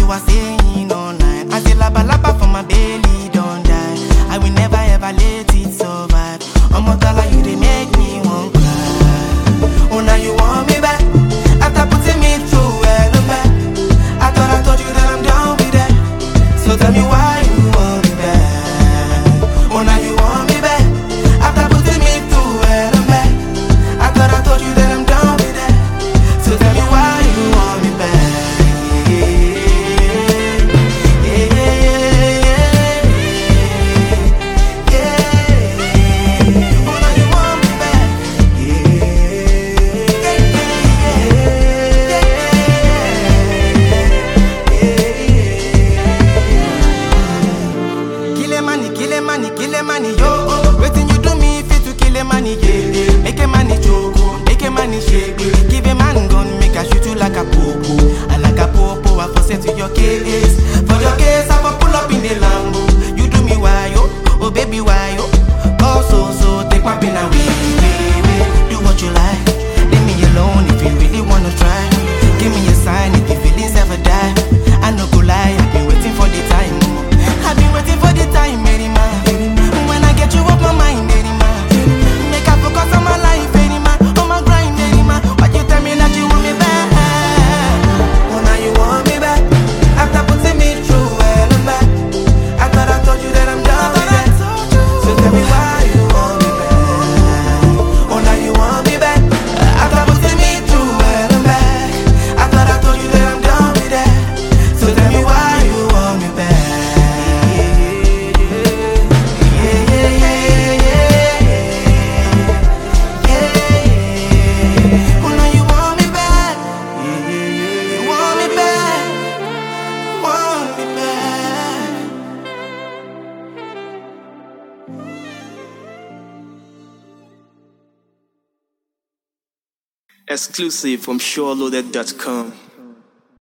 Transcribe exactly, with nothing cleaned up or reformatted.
are saying online. I say laba laba for my belly, don't die. I will never ever let it survive. Omo Dollar, you dey make me want cry. Oh, now you want me back after putting me through hell and back. I thought I told you that I'm done with that. So tell me why you want me back. Oh, now you want me back after putting me through hell and back. I thought I told you that I'm done with that. So tell me why you want me back. Yeah, yeah, yeah, yeah. Oh, now you want me back. Yeah, yeah, yeah. Kill a money, kill a money, kill a money, yo. Waiting you do me fit to kill a money, yeah. Make a money choke, make a money shake. Give a man gun, make a shoot you like a popo. I like a popo, I for set to your case. For your case, I for pull up in the Lambo. You do me why, yo, oh baby why, yo. Oh so so, take my pen away, baby. Do what you like, leave me alone if you really wanna try. Give me a sign if your feelings ever die. I no go lie, I've been waiting for the time. I've been waiting for the time, Mary man. When I get you off my mind, Mary man. Make I focus on my life, Mary man. On my grind, Mary man. Why you tell me that you want me back? Oh, now you want me back after putting me through hell and back. I thought I told you that I'm done with that. So tell me why you want me back. Oh, now you want me back after putting me through hell and back. I thought I told you that I'm done with that. So tell me why you want me back. Yeah, yeah, yeah, yeah, yeah. Oh, now you want me back. You want me back. Want me back. Exclusive from SureLoaded dot com.